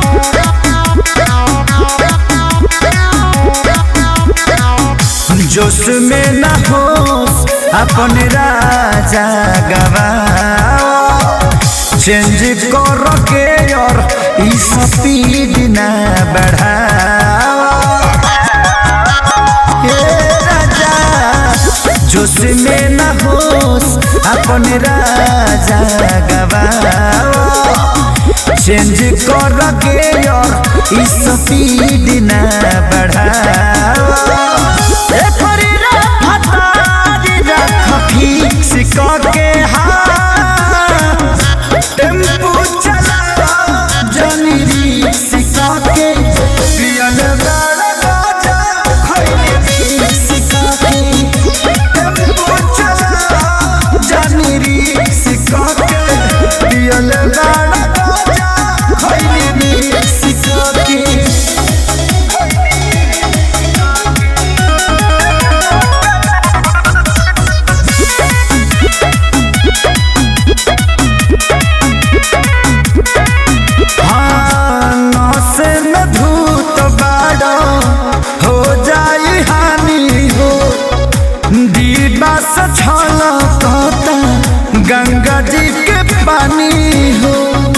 जोश में न होश अपन राजा गवाओ, चेंज कर के और इस स्पीड न बढ़ाओ। राजा जोश में न होश अपन राजा गवाओ, चेंज कर के और इस स्पीड न बढ़ाओ। के टेम्पू चला जानी रिक्स के पियल बड़ा गाजा रिक्स के टेम्पू चला जानी रिक्स के पियल बड़ा गाजा रिक्स के। गंगा जी के पानी हो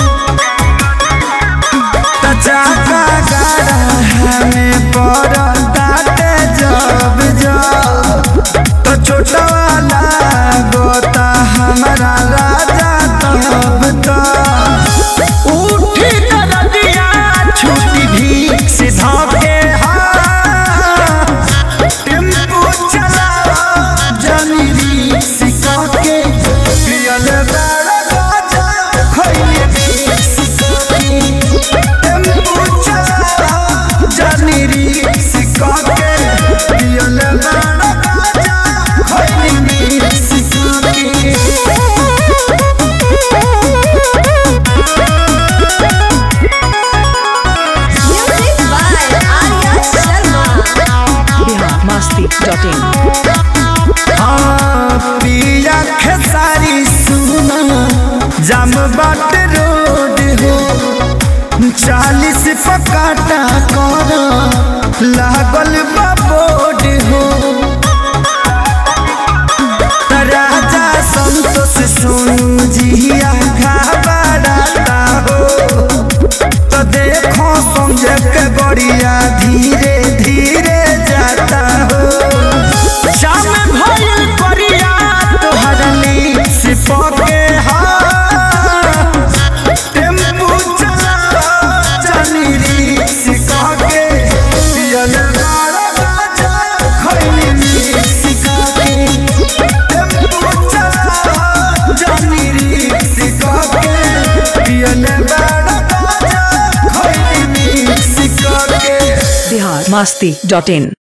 तचाका गाड़ा हमें पड़ताते जब तो छोटा वाला गोता हमारा राजा तब तो उठी नदिया छुट्टी भी सीधा के टेम्पू चला जानी रिक्स के पियल बड़ा गाजा रिक्स के टेम्पू चला जानी रिक्स के पियल बड़ा गाजा रिक्स के। biharmasti.in पिया खेसारी सुना जाम बाट रोड हो, 40 पकाटा कर लागल बा बोर्ड हो। राजा संतोष सोनू जिया घबराता हो, तो देखो समझ के गड़िया धीरे धीरे जाता हो। शाम भइल करिया तोहरा लिप्स पके टेम्पू चला जानी रिक्स के पियल बड़ा गाजा रिक्स के टेम्पू चला जानी रिक्स के पियल बड़ा गाजा रिक्स के। biharmasti.in